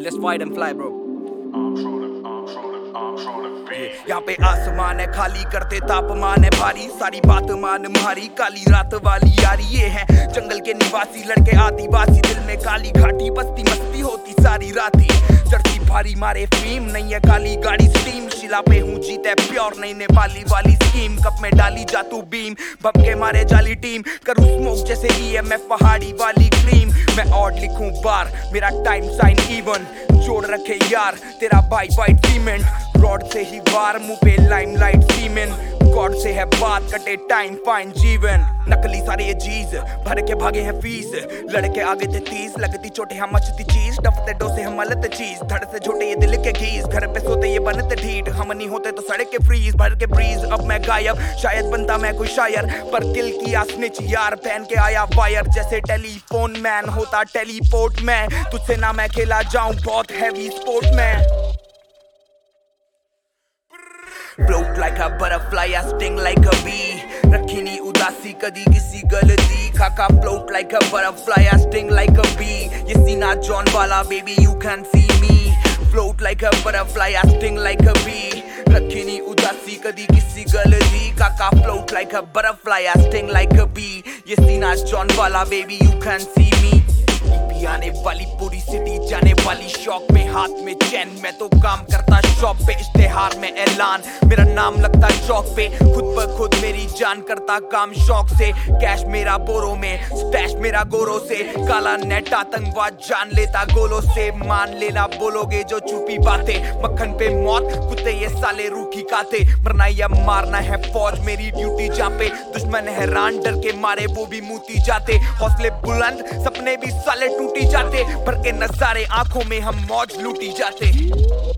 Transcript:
Let's fight and fly, bro. यहाँ पे आसमान है खाली, करते तापमान है भारी, सारी बात मान मारी, काली रात वाली यारी। ये है जंगल के निवासी लड़के आदिवासी, दिल में काली घाटी, बस्ती मस्ती होती सारी राती। चढ़ती भारी मारे फीम, नहीं है काली गाड़ी स्टीम, शिला पे हूँ जीते प्योर, नहीं नेपाली वाली स्कीम। कप में डाली जातू बीम, भपके मारे जाली टीम, करूँ स्मोक जैसे EMF पहाड़ी वाली क्रीम। मैं ऑड लिखूं बार, मेरा टाइम साइन इवन, जोड़ रखे यार तेरा बाई वाइट सीमेंट। रॉड से ही वार, मुंह पे लाइमलाइट सीमेंट, गॉड से है बात, कटे टाइम फाइन जीवन। नकली सारे ये चीज भर के भागे हैं फीस, लड़के आगे थे 30, लगती चोटे हम मचती चीज, डफते डोसे हम मलते चीज, धड़ से छोटे ये दिल के घीस, घर पे सोते ये बनते ढीठ, हम नहीं होते तो सड़क के फ्रीज, भर के ब्रीज। अब मैं गायब, शायद बनता मैं कोई शायर, पर दिल की आसनिच यार, पहन के आया वायर, जैसे टेलीफोन मैन होता टेलीपोर्ट में, तुझसे ना मैं खेला जाऊं बहुत हैवी स्पोर्ट में। Float like a butterfly, I sting like a bee, रखी नहीं उदासी कदी किसी गलती, खाका float like a butterfly, I sting like a bee, ये सीना जॉन वाला baby you can see me। Float like a butterfly, I sting like a bee, रखी नहीं उदासी कदी किसी गलती, खाका float like a butterfly, I sting like a bee, ये सीना जॉन वाला baby you can see me। आने वाली पूरी सिटी जाने वाली शौक में, हाथ में चैन, मैं तो काम करता शॉप पे, इश्तेहार में ऐलान, मेरा नाम लगता चौक पे, खुद ब खुद मेरी जान करता काम शौक से। कैश मेरा बोरो में, स्टैश मेरा गोरो से, काला नेट आतंकवाद जान लेता गोलों से। मान लेना बोलोगे जो छुपी बातें, मक्खन पे मौत कुत्ते ये साले रूखी खाते, मरना या मारना है फौज मेरी ड्यूटी, जहाँ पे दुश्मन हैरान डर के मारे वो भी मुती जाते, हौसले बुलंद सपने भी साले टूटी जाते, भर के नजारे आंखों में हम मौज लूटी जाते।